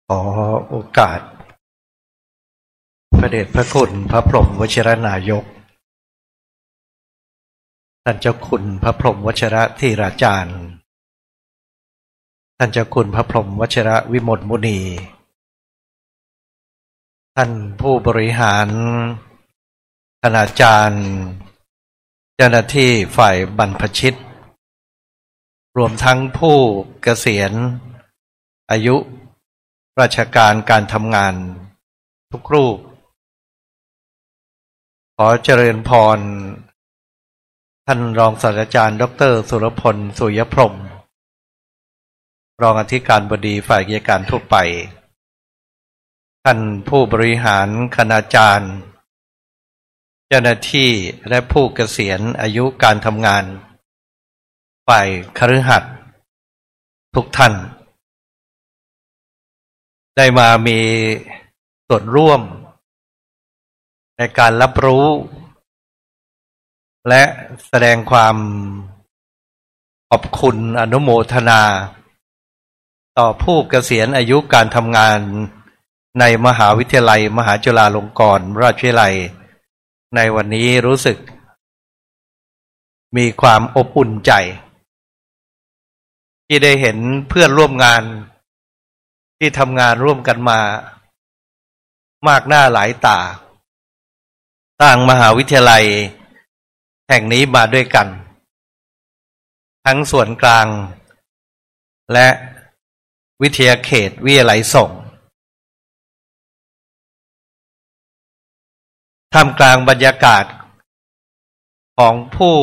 ขอโอกาสพระเดชพระคุณพระพรหมวชิรนายกท่านเจ้าคุณพระพรหมวชิรธีราจารย์ท่านเจ้าคุณพระพรหมวชิรวิมลมุนีท่านผู้บริหารคณาจารย์เจ้าหน้าที่ฝ่ายบรรพชิตรวมทั้งผู้เกษียณอายุราชการการทำงานทุกรูปขอเจริญพรท่านรองศาสตราจารย์ดร.สุรพลสุยพรหมรองอธิการบดีฝ่ายกิจการทั่วไปท่านผู้บริหารคณาจารย์เจ้าหน้าที่และผู้เกษียณอายุการทำงานฝ่ายคฤหัสถ์ทุกท่านได้มามีส่วนร่วมในการรับรู้และแสดงความขอบคุณอนุโมทนาต่อผู้เกษียณอายุการทำงานในมหาวิทยาลัยมหาจุฬาลงกรณราชวิทยาลัยในวันนี้รู้สึกมีความอบอุ่นใจที่ได้เห็นเพื่อนร่วมงานที่ทำงานร่วมกันมามากหน้าหลายตาสร้างมหาวิทยาลัยแห่งนี้มาด้วยกันทั้งส่วนกลางและวิทยาเขตวิทยาลัยสงฆ์ท่ามกลางบรรยากาศของผู้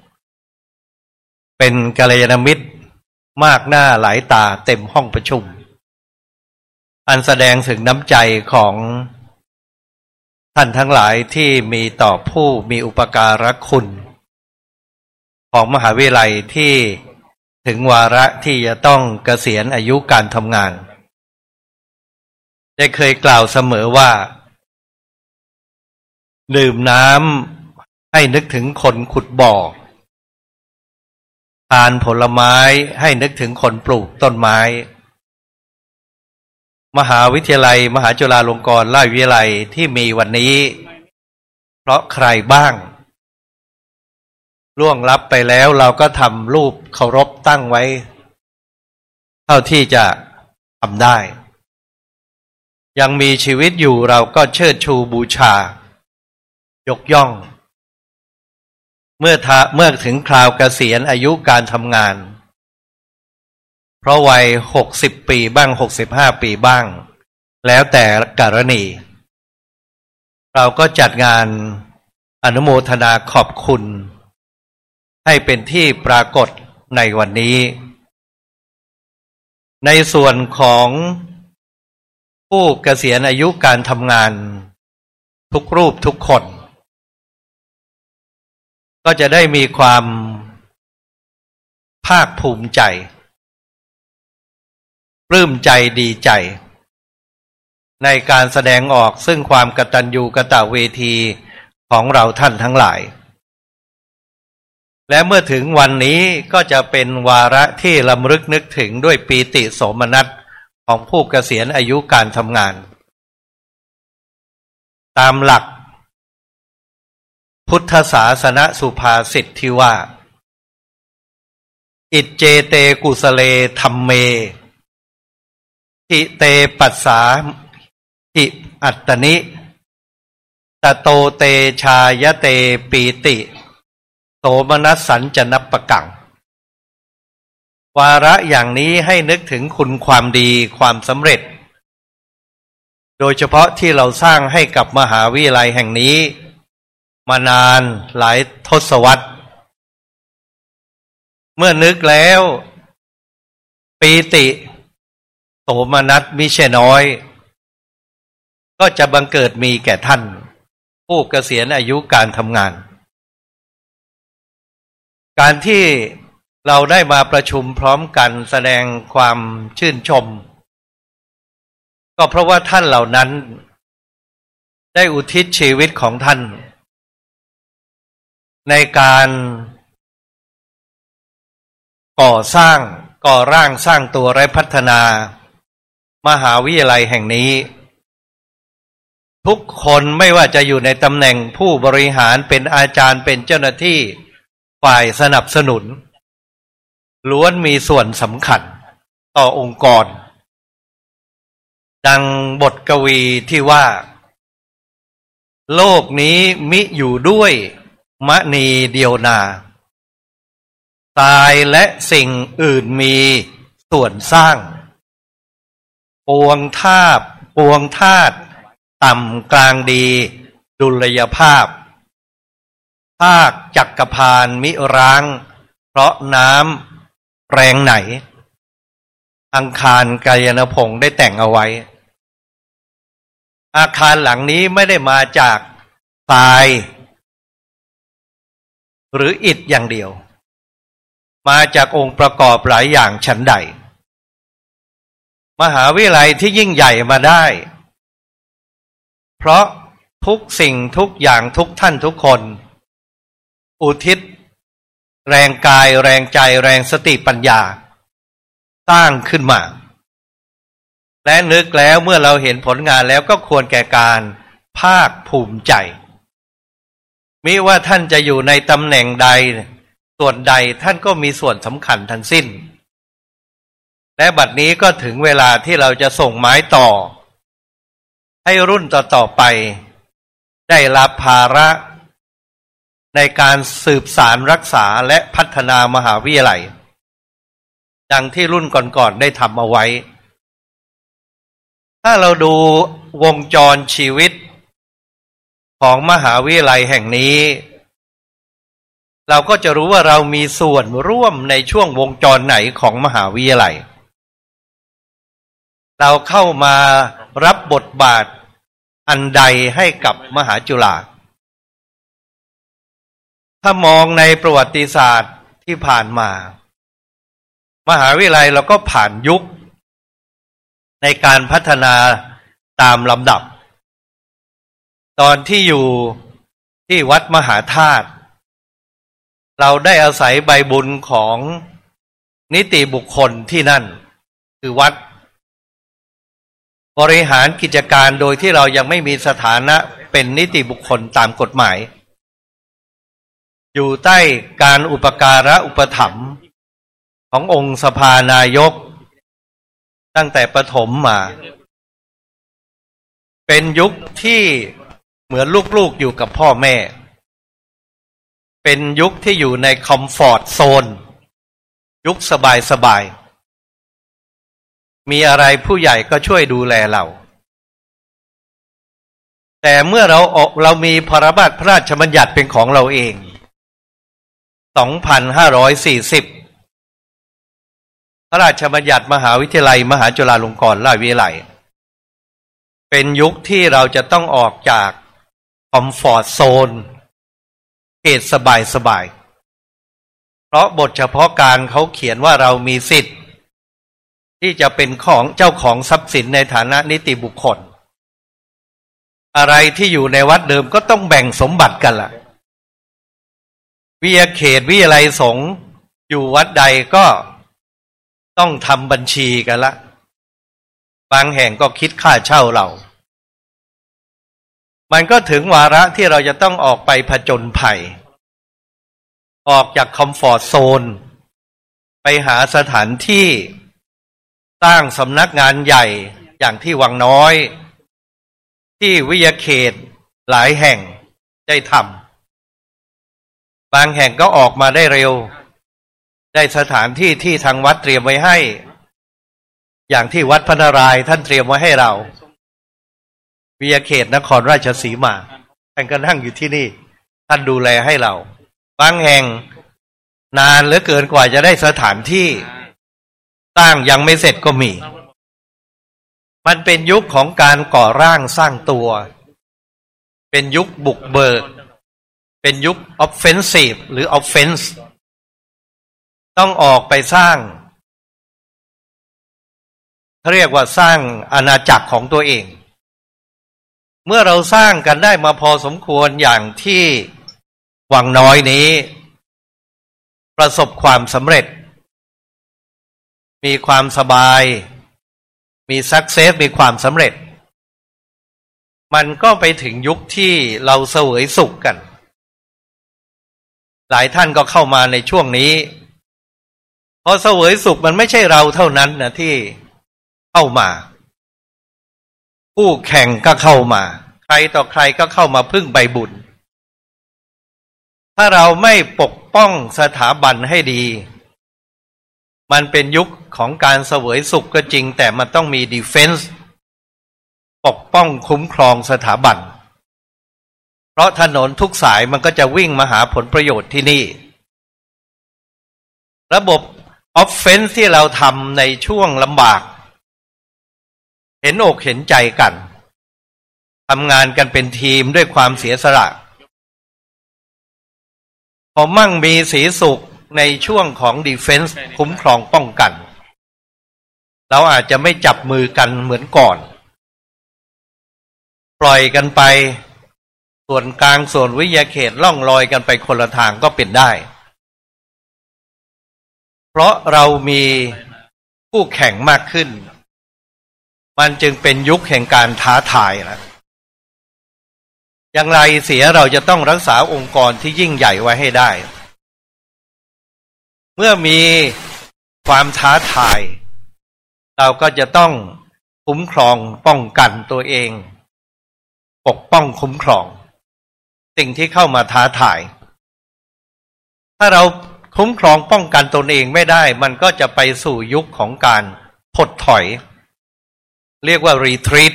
เป็นกัลยาณมิตรมากหน้าหลายตาเต็มห้องประชุมอันแสดงถึงน้ำใจของท่านทั้งหลายที่มีต่อผู้มีอุปการะคุณของมหาวิทยาลัยที่ถึงวาระที่จะต้องเกษียณอายุการทำงานได้เคยกล่าวเสมอว่าดื่มน้ำให้นึกถึงคนขุดบ่อทานผลไม้ให้นึกถึงคนปลูกต้นไม้มหาวิทยาลัยมหาจุฬาลงกรณราชวิทยาลัยที่มีวันนี้เพราะใครบ้างล่วงลับไปแล้วเราก็ทำรูปเคารพตั้งไว้เท่าที่จะทำได้ยังมีชีวิตอยู่เราก็เชิดชูบูชายกย่องเมื่อถึงคราวเกษียณอายุการทำงานเพราะวัย60 ปีบ้าง65 ปีบ้างแล้วแต่กรณีเราก็จัดงานอนุโมทนาขอบคุณให้เป็นที่ปรากฏในวันนี้ในส่วนของผู้เกษียณอายุการทำงานทุกรูปทุกคนก็จะได้มีความภาคภูมิใจปลื้มใจดีใจในการแสดงออกซึ่งความกตัญญูกตเวทีของเราท่านทั้งหลายและเมื่อถึงวันนี้ก็จะเป็นวาระที่รำลึกนึกถึงด้วยปีติโสมนัสของผู้เกษียณอายุการทำงานตามหลักพุทธศาสนสุภาษิตที่ว่าอิจเจเตกุสเลธัมเมทิเตปัสสาหิอัตตนิตโตเตชายเตปีติโสมนัสสัญจนัปปะกังวาระอย่างนี้ให้นึกถึงคุณความดีความสำเร็จโดยเฉพาะที่เราสร้างให้กับมหาวิทยาลัยแห่งนี้มานานหลายทศวรรษเมื่อนึกแล้วปีติโสมนัสมิใช่น้อยก็จะบังเกิดมีแก่ท่านผู้เกษียณอายุการทำงานการที่เราได้มาประชุมพร้อมกันแสดงความชื่นชมก็เพราะว่าท่านเหล่านั้นได้อุทิศชีวิตของท่านในการก่อร่างสร้างตัวและพัฒนามหาวิทยาลัยแห่งนี้ทุกคนไม่ว่าจะอยู่ในตำแหน่งผู้บริหารเป็นอาจารย์เป็นเจ้าหน้าที่ฝ่ายสนับสนุนล้วนมีส่วนสำคัญต่อองค์กรดังบทกวีที่ว่าโลกนี้มิอยู่ด้วยมณีเดียวนาทรายและสิ่งอื่นมีส่วนสร้างปวงธาตุต่ำกลางดีดุลยภาพภาคจักรพาลมิร้างเพราะน้ำแรงไหนอังคารกายนพงศ์ได้แต่งเอาไว้อาคารหลังนี้ไม่ได้มาจากทรายหรืออิฐอย่างเดียวมาจากองค์ประกอบหลายอย่างฉันใดมหาวิทยาลัยที่ยิ่งใหญ่มาได้เพราะทุกสิ่งทุกอย่างทุกท่านทุกคนอุทิศแรงกายแรงใจแรงสติปัญญาสร้างขึ้นมาและนึกแล้วเมื่อเราเห็นผลงานแล้วก็ควรแก่การภาคภูมิใจมิว่าท่านจะอยู่ในตำแหน่งใดส่วนใดท่านก็มีส่วนสำคัญทั้งสิ้นและบัดนี้ก็ถึงเวลาที่เราจะส่งไม้ต่อให้รุ่นต่อไปได้รับภาระในการสืบสารรักษาและพัฒนามหาวิทยาลัยดังที่รุ่นก่อนๆได้ทำเอาไว้ถ้าเราดูวงจรชีวิตของมหาวิทยาลัยแห่งนี้เราก็จะรู้ว่าเรามีส่วนร่วมในช่วงวงจรไหนของมหาวิทยาลัยเราเข้ามารับบทบาทอันใดให้กับมหาจุฬาถ้ามองในประวัติศาสตร์ที่ผ่านมามหาวิทยาลัยเราก็ผ่านยุคในการพัฒนาตามลำดับตอนที่อยู่ที่วัดมหาธาตุเราได้อาศัยใบบุญของนิติบุคคลที่นั่นคือวัดบริหารกิจการโดยที่เรายังไม่มีสถานะเป็นนิติบุคคลตามกฎหมายอยู่ใต้การอุปการะอุปถัมภ์ขององค์สภานายกตั้งแต่ประถมมาเป็นยุคที่เหมือนลูกๆอยู่กับพ่อแม่เป็นยุคที่อยู่ในคอมฟอร์ตโซนยุคสบายๆมีอะไรผู้ใหญ่ก็ช่วยดูแลเราแต่เมื่อเรามีพระราชบัญญัติเป็นของเราเอง2540พระราชบัญญัติมหาวิทยาลัยมหาจุฬาลงกรณราชวิทยาลัยเป็นยุคที่เราจะต้องออกจากคอมฟอร์ตโซนเขตสบายเพราะบทเฉพาะการเขาเขียนว่าเรามีสิทธิ์ที่จะเป็นของเจ้าของทรัพย์สินในฐานะนิติบุคคลอะไรที่อยู่ในวัดเดิมก็ต้องแบ่งสมบัติกันล่ะวิทยาเขตวิทยาลัยสงฆ์อยู่วัดใดก็ต้องทำบัญชีกันละบางแห่งก็คิดค่าเช่าเรามันก็ถึงวาระที่เราจะต้องออกไปผจญภัยออกจากคอมฟอร์ตโซนไปหาสถานที่สร้างสำนักงานใหญ่อย่างที่วังน้อยที่วิทยาเขตหลายแห่งได้ทำบางแห่งก็ออกมาได้เร็วได้สถานที่ที่ทางวัดเตรียมไว้ให้อย่างที่วัดพระนารายณ์ท่านเตรียมไว้ให้เราวิทยาเขตนครราชสีมาท่านก็นั่งอยู่ที่นี่ท่านดูแลให้เราบางแห่งนานเหลือเกินกว่าจะได้สถานที่สร้างยังไม่เสร็จก็มีมันเป็นยุคของการก่อร่างสร้างตัวเป็นยุคบุกเบิกเป็นยุค offensive หรือ offense ต้องออกไปสร้างเขาเรียกว่าสร้างอาณาจักรของตัวเองเมื่อเราสร้างกันได้มาพอสมควรอย่างที่วังน้อยนี้ประสบความสำเร็จมีความสบายมีซักเซสมีความสำเร็จมันก็ไปถึงยุคที่เราเสวยสุขกันหลายท่านก็เข้ามาในช่วงนี้พอเสวยสุขมันไม่ใช่เราเท่านั้นนะที่เข้ามาผู้แข่งก็เข้ามาใครต่อใครก็เข้ามาพึ่งใบบุญถ้าเราไม่ปกป้องสถาบันให้ดีมันเป็นยุคของการเสวยสุขก็จริงแต่มันต้องมีดีเฟนส์ปกป้องคุ้มครองสถาบันเพราะถนนทุกสายมันก็จะวิ่งมาหาผลประโยชน์ที่นี่ระบบออฟเฟนส์ที่เราทำในช่วงลำบากเห็นอกเห็นใจกันทำงานกันเป็นทีมด้วยความเสียสละพอมั่งมีสีสุขในช่วงของดีเฟนส์คุ้มครองป้องกันเราอาจจะไม่จับมือกันเหมือนก่อนปล่อยกันไปส่วนกลางส่วนวิทยาเขตล่องลอยกันไปคนละทางก็เป็นได้เพราะเรามีคู่แข่งมากขึ้นมันจึงเป็นยุคแห่งการท้าทายนะอย่างไรเสียเราจะต้องรักษาองค์กรที่ยิ่งใหญ่ไว้ให้ได้เมื่อมีความท้าทายเราก็จะต้องคุ้มครองป้องกันตัวเองปกป้องคุ้มครองสิ่งที่เข้ามาท้าทายถ้าเราคุ้มครองป้องกันตนเองไม่ได้มันก็จะไปสู่ยุคของการถดถอยเรียกว่า retreat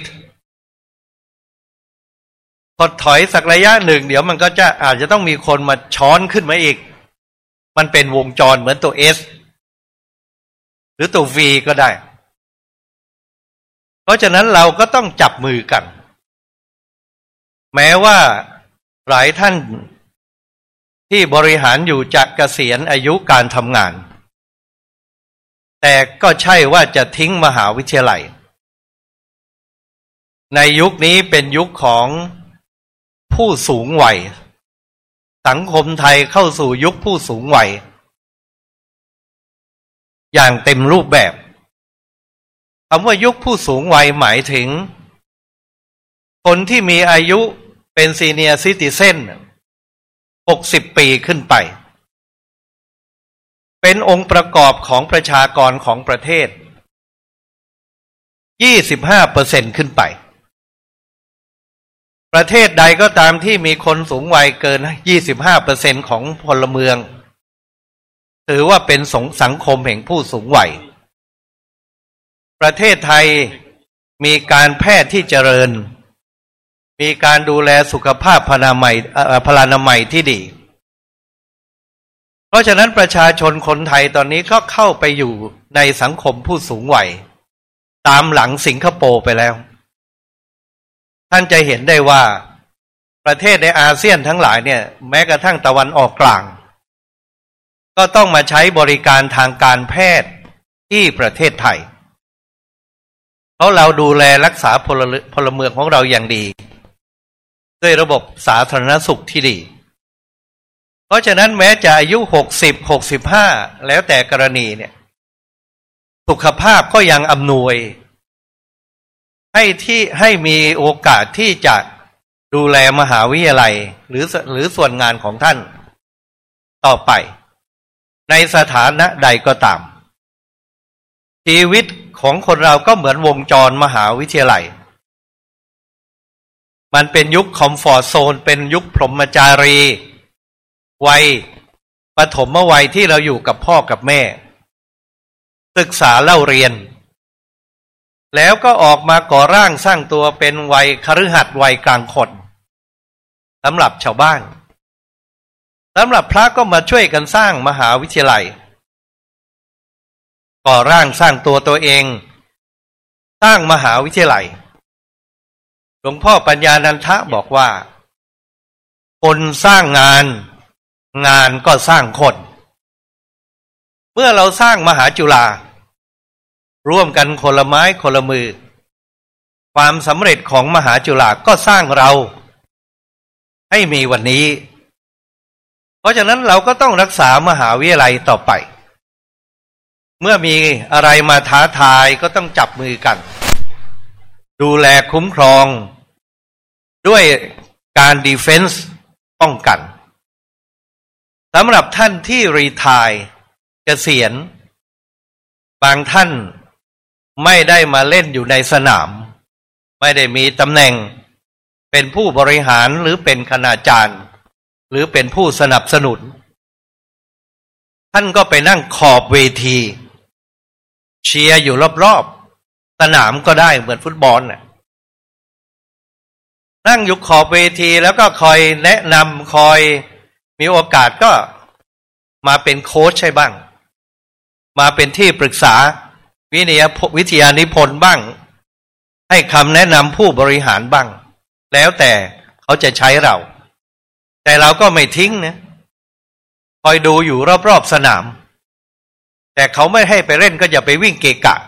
ถดถอยสักระยะหนึ่งเดี๋ยวมันก็จะอาจจะต้องมีคนมาช้อนขึ้นมาอีกมันเป็นวงจรเหมือนตัว S หรือตัว V ก็ได้เพราะฉะนั้นเราก็ต้องจับมือกันแม้ว่าหลายท่านที่บริหารอยู่จะเกษียณอายุการทำงานแต่ก็ใช่ว่าจะทิ้งมหาวิทยาลัยในยุคนี้เป็นยุคของผู้สูงวัยสังคมไทยเข้าสู่ยุคผู้สูงวัยอย่างเต็มรูปแบบคำว่ายุคผู้สูงวัยหมายถึงคนที่มีอายุเป็นซีเนียร์ซิติเซน60 ปีขึ้นไปเป็นองค์ประกอบของประชากรของประเทศ 25% ขึ้นไปประเทศใดก็ตามที่มีคนสูงวัยเกิน 25% ของพลเมืองถือว่าเป็นสังคมแห่งผู้สูงวัยประเทศไทยมีการแพทย์ที่เจริญมีการดูแลสุขภาพพลานามัยที่ดีเพราะฉะนั้นประชาชนคนไทยตอนนี้ก็เข้าไปอยู่ในสังคมผู้สูงวัยตามหลังสิงคโปร์ไปแล้วท่านจะเห็นได้ว่าประเทศในอาเซียนทั้งหลายเนี่ยแม้กระทั่งตะวันออกกลางก็ต้องมาใช้บริการทางการแพทย์ที่ประเทศไทยเพราะเราดูแลรักษาพลเมืองของเราอย่างดีด้วยระบบสาธารณสุขที่ดีเพราะฉะนั้นแม้จะอายุ60 65แล้วแต่กรณีเนี่ยสุขภาพก็ยังอำนวยให้มีโอกาสที่จะดูแลมหาวิทยาลัยหรือส่วนงานของท่านต่อไปในสถานะใดก็ตามชีวิตของคนเราก็เหมือนวงจรมหาวิทยาลัยมันเป็นยุคคอมฟอร์ตโซนเป็นยุคพรหมจารีวัยปฐมวัยที่เราอยู่กับพ่อกับแม่ศึกษาเล่าเรียนแล้วก็ออกมาก่อร่างสร้างตัวเป็นวัยคฤหัสถ์วัยกลางคนสำหรับชาวบ้านสำหรับพระก็มาช่วยกันสร้างมหาวิทยาลัยก่อร่างสร้างตัวเองสร้างมหาวิทยาลัยหลวงพ่อปัญญานันทะบอกว่าคนสร้างงานงานก็สร้างคนเมื่อเราสร้างมหาจุฬาร่วมกันคนละไม้คนละมือความสำเร็จของมหาจุฬาก็สร้างเราให้มีวันนี้เพราะฉะนั้นเราก็ต้องรักษามหาวิทยาลัยต่อไปเมื่อมีอะไรมาท้าทายก็ต้องจับมือกันดูแลคุ้มครองด้วยการดีเฟนส์ป้องกันสำหรับท่านที่รีไทร์เกษียณบางท่านไม่ได้มาเล่นอยู่ในสนามไม่ได้มีตำแหน่งเป็นผู้บริหารหรือเป็นคณาจารย์หรือเป็นผู้สนับสนุนท่านก็ไปนั่งขอบเวทีเชียร์อยู่รอบๆสนามก็ได้เหมือนฟุตบอลน่ะนั่งอยู่ขอบเวทีแล้วก็คอยแนะนำคอยมีโอกาสก็มาเป็นโค้ชใช่บ้างมาเป็นที่ปรึกษาวิทยานิพนธ์บ้างให้คำแนะนำผู้บริหารบ้างแล้วแต่เขาจะใช้เราแต่เราก็ไม่ทิ้งนะคอยดูอยู่รอบๆสนามแต่เขาไม่ให้ไปเล่นก็อย่าไปวิ่งเกะกะ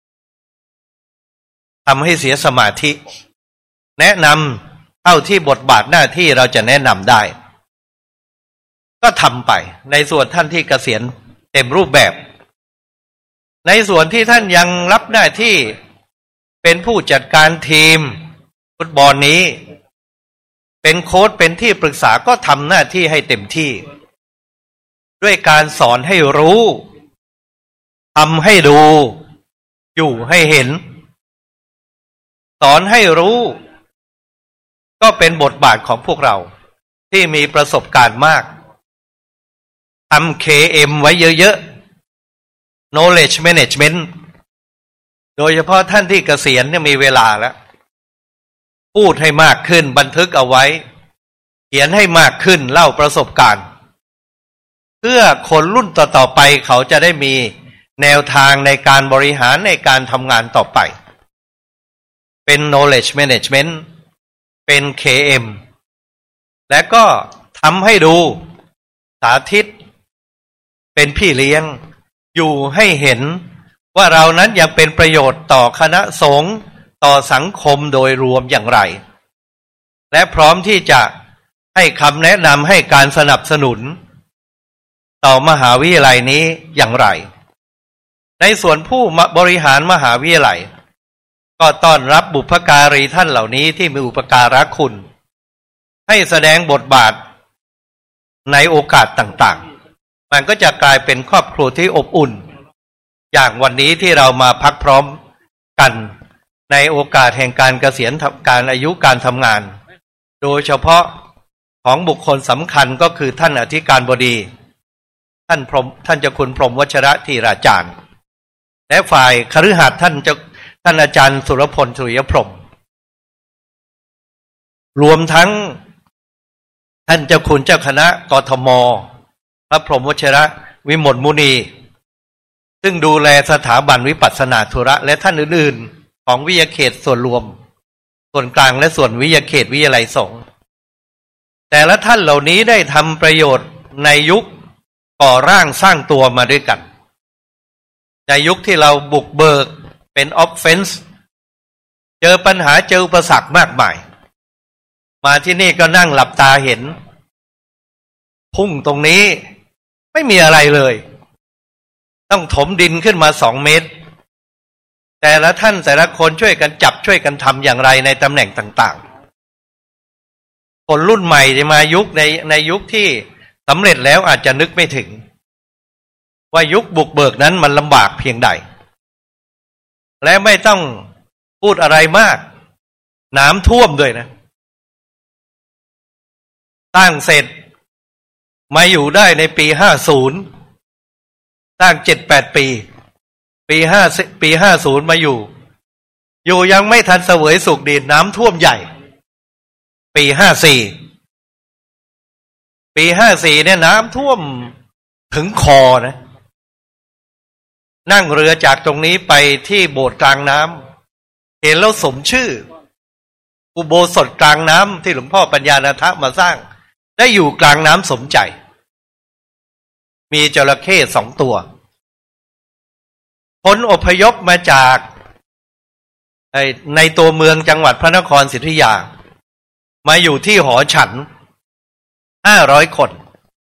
ทำให้เสียสมาธิแนะนำเท่าที่บทบาทหน้าที่เราจะแนะนำได้ก็ทำไปในส่วนท่านที่เกษียณเต็มรูปแบบในส่วนที่ท่านยังรับหน้าที่เป็นผู้จัดการทีมฟุตบอลนี้เป็นโค้ชเป็นที่ปรึกษาก็ทำหน้าที่ให้เต็มที่ด้วยการสอนให้รู้ทำให้ดูอยู่ให้เห็นสอนให้รู้ก็เป็นบทบาทของพวกเราที่มีประสบการณ์มากทำ KM ไว้เยอะๆ Knowledge Management โดยเฉพาะท่านที่เกษียณเนี่ยมีเวลาแล้วพูดให้มากขึ้นบันทึกเอาไว้เขียนให้มากขึ้นเล่าประสบการณ์เพื่อคนรุ่นต่อๆไปเขาจะได้มีแนวทางในการบริหารในการทำงานต่อไปเป็น knowledge management เป็น KM และก็ทำให้ดูสาธิตเป็นพี่เลี้ยงอยู่ให้เห็นว่าเรานั้นยังเป็นประโยชน์ต่อคณะสงฆ์ต่อสังคมโดยรวมอย่างไรและพร้อมที่จะให้คำแนะนำให้การสนับสนุนต่อมหาวิทยาลัยนี้อย่างไรในส่วนผู้บริหารมหาวิทยาลัยก็ต้อนรับบุพการีท่านเหล่านี้ที่มีอุปการะคุณให้แสดงบทบาทในโอกาสต่างๆมันก็จะกลายเป็นครอบครัวที่อบอุ่นอย่างวันนี้ที่เรามาพักพร้อมกันในโอกาสแห่งการเกษียณการอายุการทำงานโดยเฉพาะของบุคคลสำคัญก็คือท่านอธิการบดีท่านเจ้าคุณพรหมวชระธีราจารย์และฝ่ายคฤหัสถ์ท่านอาจารย์สุรพลสุริยพรหมรวมทั้งท่านเจ้าคุณเจ้าคณะกทมพระพรหมวชระวิมลมุนีซึ่งดูแลสถาบันวิปัสสนาธุระและท่านอื่นๆของวิทยาเขตส่วนรวมส่วนกลางและส่วนวิทยาเขตวิทยาลัยสงฆ์แต่ละท่านเหล่านี้ได้ทำประโยชน์ในยุคก่อร่างสร้างตัวมาด้วยกันในยุคที่เราบุกเบิกเป็นออฟเฟนส์เจอปัญหาเจออุปสรรคมากมายมาที่นี่ก็นั่งหลับตาเห็นพุ่งตรงนี้ไม่มีอะไรเลยต้องถมดินขึ้นมา2 เมตรแต่ละท่านแต่ละคนช่วยกันจับช่วยกันทำอย่างไรในตำแหน่งต่างๆคนรุ่นใหม่จะมายุคในยุคที่สำเร็จแล้วอาจจะนึกไม่ถึงว่ายุคบุกเบิกนั้นมันลำบากเพียงใดและไม่ต้องพูดอะไรมากน้ำท่วมด้วยนะสร้างเสร็จมาอยู่ได้ในปี50สร้าง 7-8 ปีปี50มาอยู่ยังไม่ทันเสวยสุขดีน้ำท่วมใหญ่ปี54เนี่ยน้ำท่วมถึงคอนะนั่งเรือจากตรงนี้ไปที่โบสถ์กลางน้ำเห็นแล้วสมชื่ออุโบสถกลางน้ำที่หลวงพ่อปัญญาณทะมาสร้างได้อยู่กลางน้ำสมใจมีจระเข้2 ตัวคนอพยพมาจากในตัวเมืองจังหวัดพระนครศรีอยุธยามาอยู่ที่หอฉัน500 คน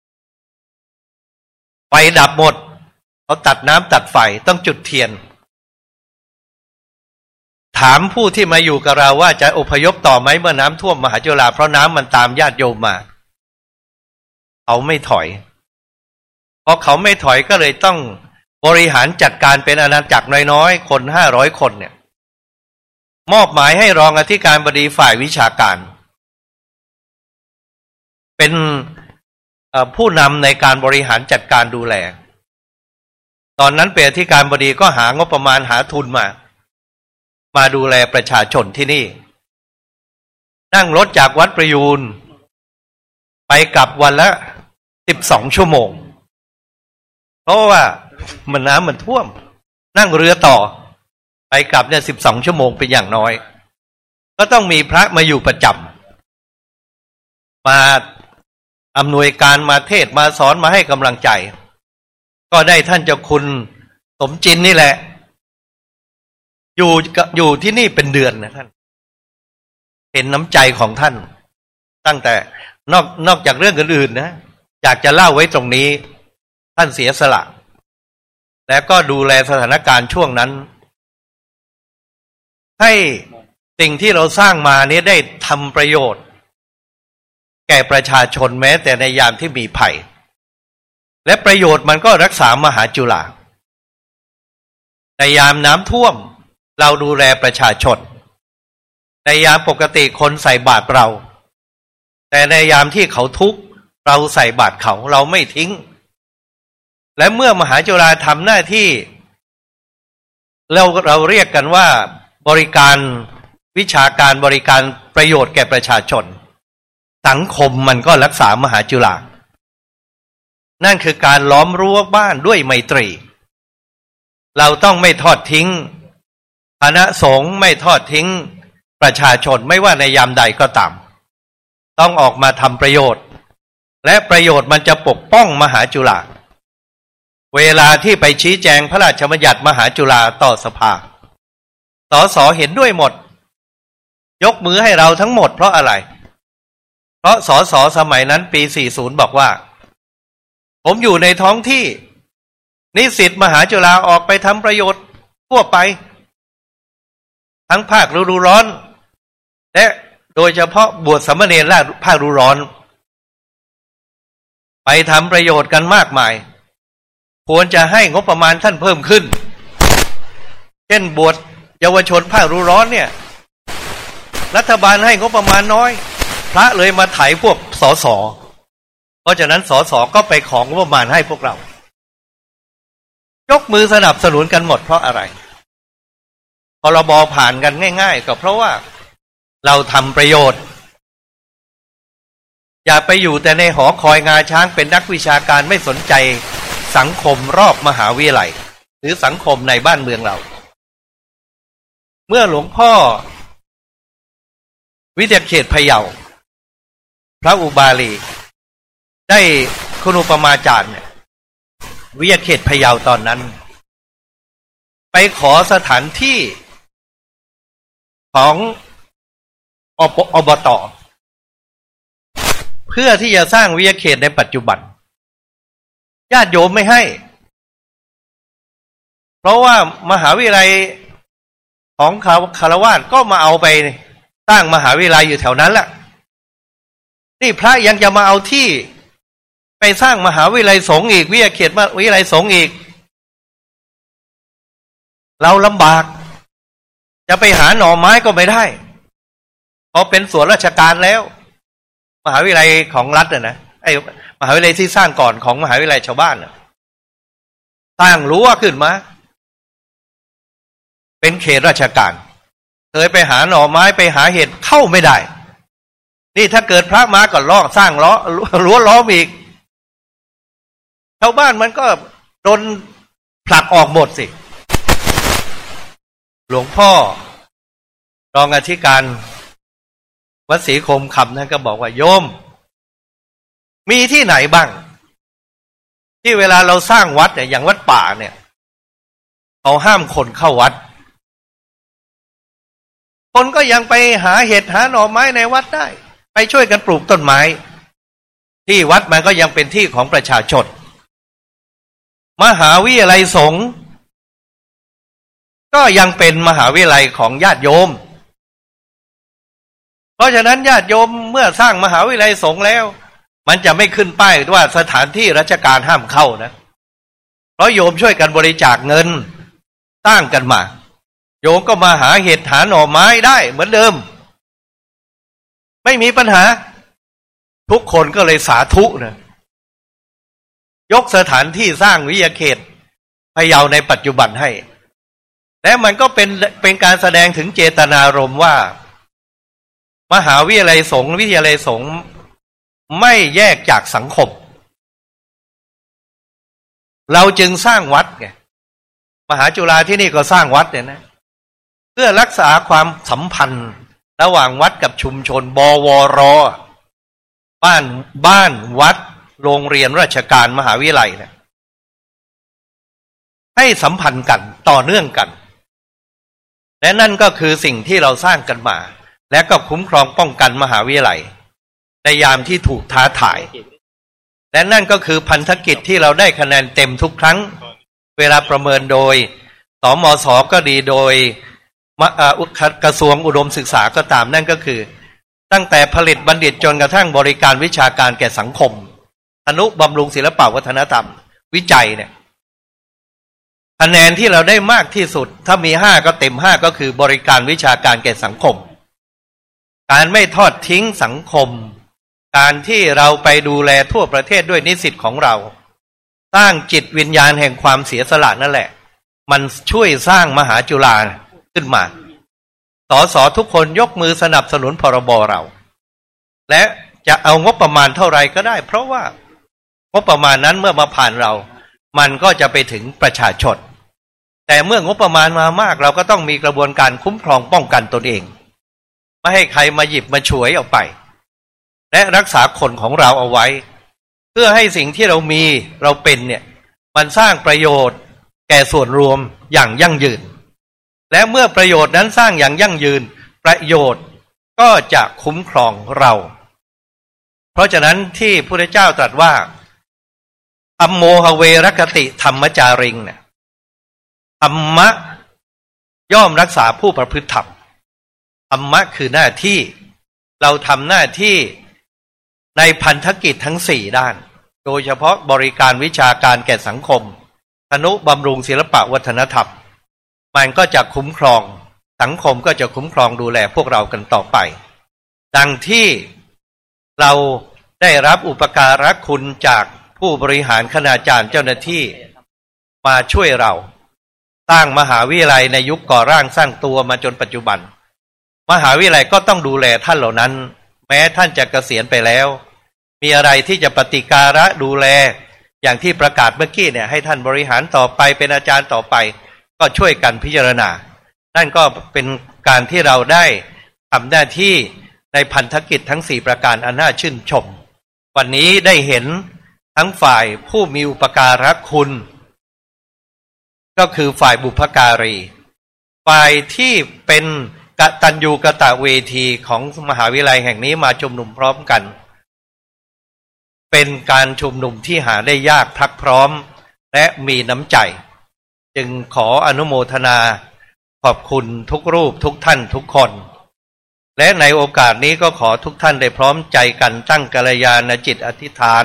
ไฟดับหมดเขาตัดน้ำตัดไฟต้องจุดเทียนถามผู้ที่มาอยู่กับเราว่าจะอพยพต่อไหมเมื่อน้ำท่วมมหาจุฬาเพราะน้ำมันตามญาติโยมมาเขาไม่ถอยพอเขาไม่ถอยก็เลยต้องบริหารจัดการเป็นอาณาจักรน้อยๆคน500 คนเนี่ยมอบหมายให้รองอธิการบดีฝ่ายวิชาการเป็นผู้นำในการบริหารจัดการดูแลตอนนั้นเป็นอธิการบดีก็หางบประมาณหาทุนมาดูแลประชาชนที่นี่นั่งรถจากวัดประยูรไปกลับวันละ12 ชั่วโมงเพราะว่าน้ำมันท่วมนั่งเรือต่อไปกลับเนี่ย12 ชั่วโมงเป็นอย่างน้อยก็ต้องมีพระมาอยู่ประจำมาอำนวยการมาเทศมาสอนมาให้กำลังใจก็ได้ท่านเจ้าคุณสมจินนี่แหละอยู่ที่นี่เป็นเดือนนะท่านเห็นน้ำใจของท่านตั้งแต่นอกจากเรื่องอื่นๆนะอยากจะเล่าไว้ตรงนี้ท่านเสียสละและก็ดูแลสถานการณ์ช่วงนั้นให้สิ่งที่เราสร้างมานี้ได้ทำประโยชน์แก่ประชาชนแม้แต่ในยามที่มีภัยและประโยชน์มันก็รักษามหาจุฬาในยามน้ำท่วมเราดูแลประชาชนในยามปกติคนใส่บาตรเราแต่ในยามที่เขาทุกข์เราใส่บาตรเขาเราไม่ทิ้งและเมื่อมหาจุฬาทำหน้าที่เราเรียกกันว่าบริการวิชาการบริการประโยชน์แก่ประชาชนสังคมมันก็รักษามหาจุฬานั่นคือการล้อมรั้วบ้านด้วยไมตรีเราต้องไม่ทอดทิ้งคณะสงฆ์ไม่ทอดทิ้งประชาชนไม่ว่าในยามใดก็ตามต้องออกมาทำประโยชน์และประโยชน์มันจะปกป้องมหาจุฬาเวลาที่ไปชี้แจงพระราชบัญญัติมหาจุฬาต่อสภาสสเห็นด้วยหมดยกมือให้เราทั้งหมดเพราะอะไรเพราะสสสมัยนั้นปี40บอกว่าผมอยู่ในท้องที่นิสิตมหาจุฬาออกไปทำประโยชน์ทั่วไปทั้งภาคฤดูร้อนและโดยเฉพาะบวชสามเณรและภาคฤดูร้อนไปทำประโยชน์กันมากมายควรจะให้งบประมาณท่านเพิ่มขึ้นเช่นบวชเยาวชนภาคฤดูร้อนเนี่ยรัฐบาลให้งบประมาณน้อยพระเลยมาไถพวกสสเพราะฉะนั้นสสก็ไปของงบประมาณให้พวกเรายกมือสนับสนุนกันหมดเพราะอะไรพรบผ่านกันง่ายๆก็เพราะว่าเราทำประโยชน์อย่าไปอยู่แต่ในหอคอยงาช้างเป็นนักวิชาการไม่สนใจสังคมรอบมหาวิทยาลัยหรือสังคมในบ้านเมืองเราเมื่อหลวงพ่อวิทยาเขตพะเยาพระอุบาลีได้คุณอุปมาจารย์วิทยาเขตพะเยาตอนนั้นไปขอสถานที่ของอบต.เพื่อที่จะสร้างวิทยาเขตในปัจจุบันญาติโยมไม่ให้เพราะว่ามหาวิทยาลัยของคฤหัสถ์ก็มาเอาไปสร้างมหาวิทยาลัยอยู่แถวนั้นแหละนี่พระยังจะมาเอาที่ไปสร้างมหาวิทยาลัยสงฆ์อีกวิทยาเขตวิทยาลัยสงฆ์อีกเราลำบากจะไปหาหน่อไม้ก็ไม่ได้เพราะเป็นส่วนราชการแล้วมหาวิทยาลัยของรัฐนะไอ้มหาวิทยาลัยที่สร้างก่อนของมหาวิทยาลัยชาวบ้านสร้างรั้วขึ้นมาเป็นเขตราชการเคยไปหาหน่อไม้ไปหาเห็ดเข้าไม่ได้นี่ถ้าเกิดพระมาก็ล้อสร้างรั้วล้อมอีกชาวบ้านมันก็โดนผลักออกหมดสิหลวงพ่อรองอธิการวัดศรีคมคำท่านก็บอกว่าโยมมีที่ไหนบ้างที่เวลาเราสร้างวัดเนี่ยอย่างวัดป่าเนี่ยเขาห้ามคนเข้าวัดคนก็ยังไปหาเห็ดหาหน่อไม้ในวัดได้ไปช่วยกันปลูกต้นไม้ที่วัดมันก็ยังเป็นที่ของประชาชนมหาวิทยาลัยสงฆ์ก็ยังเป็นมหาวิทยาลัยของญาติโยมเพราะฉะนั้นญาติโยมเมื่อสร้างมหาวิทยาลัยสงฆ์แล้วมันจะไม่ขึ้นป้ายว่าสถานที่ราชการห้ามเข้านะเพราะโยมช่วยกันบริจาคเงินสร้างกันมาโยมก็มาหาเห็ดหาหน่อไม้ได้เหมือนเดิมไม่มีปัญหาทุกคนก็เลยสาธุนะยกสถานที่สร้างวิทยาเขตพะเยาในปัจจุบันให้และมันก็เป็นการแสดงถึงเจตนารมณ์ว่ามหาวิทยาลัยสงฆ์วิทยาลัยสงฆ์ไม่แยกจากสังคมเราจึงสร้างวัดไงมหาจุฬาที่นี่ก็สร้างวัดเนี่ยนะเพื่อรักษาความสัมพันธ์ระหว่างวัดกับชุมชนบวรบ้านวัดโรงเรียนราชการมหาวิทยาลัยเนี่ยให้สัมพันธ์กันต่อเนื่องกันและนั่นก็คือสิ่งที่เราสร้างกันมาและก็คุ้มครองป้องกันมหาวิทยาลัยในยามที่ถูกท้าทายและนั่นก็คือพันธกิจที่เราได้คะแนนเต็มทุกครั้งเวลาประเมินโดยสมศ.ก็ดีโดยกระทรวงอุดมศึกษาก็ตามนั่นก็คือตั้งแต่ผลิตบัณฑิตจนกระทั่งบริการวิชาการแก่สังคมอนุบำรุงศิลปวัฒนธรรมวิจัยเนี่ยคะแนนที่เราได้มากที่สุดถ้ามี5ก็เต็ม5ก็คือบริการวิชาการแก่สังคมการไม่ทอดทิ้งสังคมการที่เราไปดูแลทั่วประเทศด้วยนิสิตของเราสร้างจิตวิญญาณแห่งความเสียสละนั่นแหละมันช่วยสร้างมหาจุฬาขึ้นมาสสทุกคนยกมือสนับสนุนพรบเราและจะเอางบประมาณเท่าไรก็ได้เพราะว่างบประมาณนั้นเมื่อมาผ่านเรามันก็จะไปถึงประชาชนแต่เมื่องบประมาณมามากเราก็ต้องมีกระบวนการคุ้มครองป้องกันตนเองไม่ให้ใครมาหยิบมาฉวยออกไปและรักษาคนของเราเอาไว้เพื่อให้สิ่งที่เรามีเราเป็นเนี่ยมันสร้างประโยชน์แก่ส่วนรวมอย่างยั่งยืนและเมื่อประโยชน์นั้นสร้างอย่างยั่งยืนประโยชน์ก็จะคุ้มครองเราเพราะฉะนั้นที่พระพุทธเจ้าตรัสว่าธัมโมหเวรคติธรรมจาริงเนี่ยธรรมะย่อมรักษาผู้ประพฤติธรรมธรรมะคือหน้าที่เราทำหน้าที่ในพันธกิจทั้ง4ด้านโดยเฉพาะบริการวิชาการแก่สังคมอนุบำรุงศิลปวัฒนธรรมมันก็จะคุ้มครองสังคมก็จะคุ้มครองดูแลพวกเรากันต่อไปดังที่เราได้รับอุปการะคุณจากผู้บริหารคณาจารย์เจ้าหน้าที่มาช่วยเราสร้างมหาวิทยาลัยในยุคก่อร่างสร้างตัวมาจนปัจจุบันมหาวิทยาลัยก็ต้องดูแลท่านเหล่านั้นแม้ท่านจะเกษียณไปแล้วมีอะไรที่จะปฏิการะดูแลอย่างที่ประกาศเมื่อกี้เนี่ยให้ท่านบริหารต่อไปเป็นอาจารย์ต่อไปก็ช่วยกันพิจารณานั่นก็เป็นการที่เราได้ทำหน้าที่ในพันธกิจทั้ง4ประการอันน่าชื่นชมวันนี้ได้เห็นทั้งฝ่ายผู้มีอุปการะคุณก็คือฝ่ายบุพการีฝ่ายที่เป็นกตัญญูกตเวทีของมหาวิทยาลัยแห่งนี้มาชุมนุมพร้อมกันเป็นการชุมนุมที่หาได้ยากพลักพร้อมและมีน้ำใจจึงขออนุโมทนาขอบคุณทุกรูปทุกท่านทุกคนและในโอกาสนี้ก็ขอทุกท่านได้พร้อมใจกันตั้งกัลยาณจิตอธิษฐาน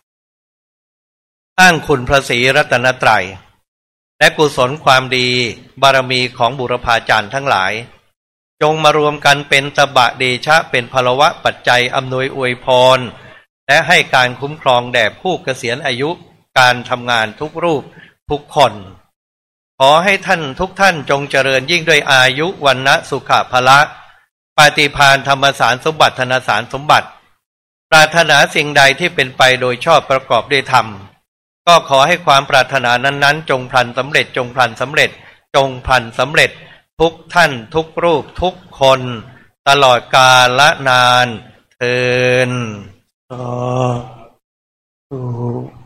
อ้างคุณพระศรีรัตนตรัยและกุศลความดีบารมีของบุรพาจารย์ทั้งหลายจงมารวมกันเป็นตบะเดชะเป็นพลวะปัจจัยอำนวยอวยพรและให้การคุ้มครองแด่ผู้เกษียณอายุการทำงานทุกรูปทุกคนขอให้ท่านทุกท่านจงเจริญยิ่งด้วยอายุวรรณะสุขภละปาฏิภาณธรรมสารสมบัติธนสารสมบัติปรารถนาสิ่งใดที่เป็นไปโดยชอบประกอบด้วยธรรมก็ขอให้ความปรารถนานั้นๆจงพลันสำเร็จจงพลันสำเร็จจงพลันสำเร็จทุกท่านทุกรูปทุกคนตลอดกาลนานเทอญ